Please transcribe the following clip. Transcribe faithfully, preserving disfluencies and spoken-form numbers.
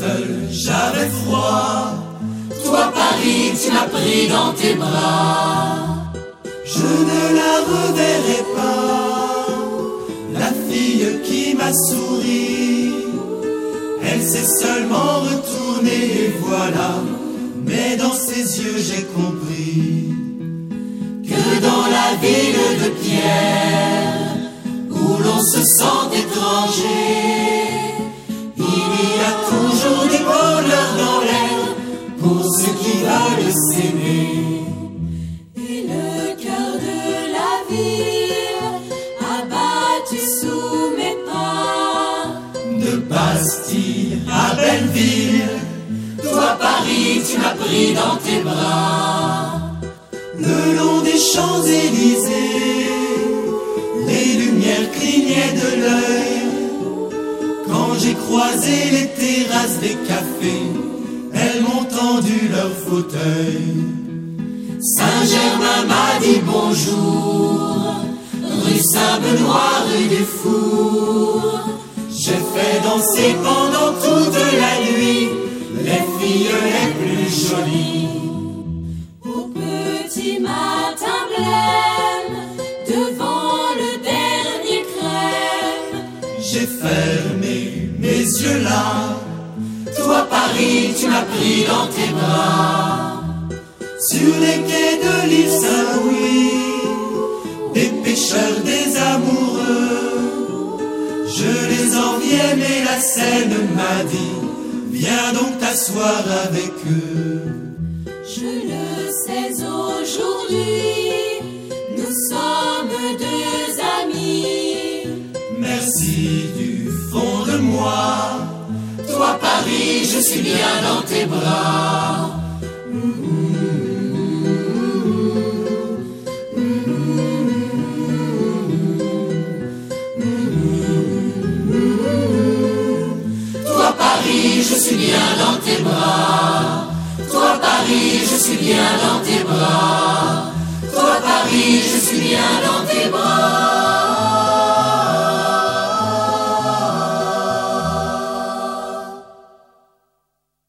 seul, j'avais froid. Toi Paris, tu m'as pris dans tes bras. Je ne la reverrai pas, la fille qui m'a souri. Elle s'est seulement retournée et voilà, mais dans ses yeux j'ai compris que dans la ville de pierre, où l'on se sent étranger, il y a toujours des voleurs dans l'air pour ceux qui veulent s'aimer. Et le cœur de la ville abattu sous mes pas. De Bastille à Belleville, toi Paris, tu m'as pris dans tes bras. Le long des Champs-Élysées, les lumières clignaient de l'œil. Quand j'ai croisé les terrasses des cafés, elles m'ont tendu leur fauteuil. Saint-Germain m'a dit bonjour, rue Saint-Benoît, rue du Four. J'ai fait danser pendant toute la nuit les filles les plus jolies. Au petit matin blême, devant le dernier crème, j'ai fermé mes yeux là. Toi Paris, tu m'as pris dans tes bras. Sur les quais de l'île Saint-Louis, des pêcheurs, des amoureux, je les enviais mais la Seine m'a dit, viens donc t'asseoir avec eux. je le sais aujourd'hui, nous sommes deux amis. Merci du fond de moi, toi Paris, je suis bien dans tes bras. Toi Paris, je suis bien dans tes bras. Toi Paris, je suis bien dans tes bras.